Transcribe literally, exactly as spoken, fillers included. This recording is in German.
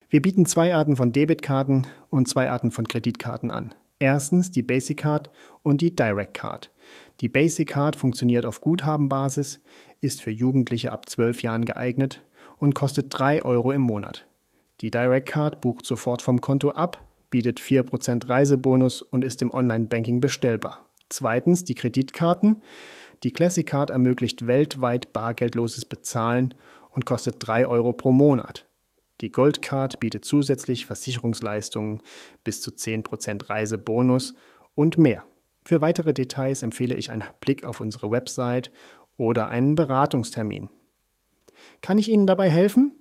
Wir bieten zwei Arten von Debitkarten und zwei Arten von Kreditkarten an. Erstens die Basic Card und die Direct Card. Die Basic Card funktioniert auf Guthabenbasis, ist für Jugendliche ab zwölf Jahren geeignet und kostet drei Euro im Monat. Die Direct Card bucht sofort vom Konto ab, bietet vier Prozent Reisebonus und ist im Online-Banking bestellbar. Zweitens die Kreditkarten. Die Classic Card ermöglicht weltweit bargeldloses Bezahlen und kostet drei Euro pro Monat. Die Gold Card bietet zusätzlich Versicherungsleistungen, bis zu zehn Prozent Reisebonus und mehr. Für weitere Details empfehle ich einen Blick auf unsere Website oder einen Beratungstermin. Kann ich Ihnen dabei helfen?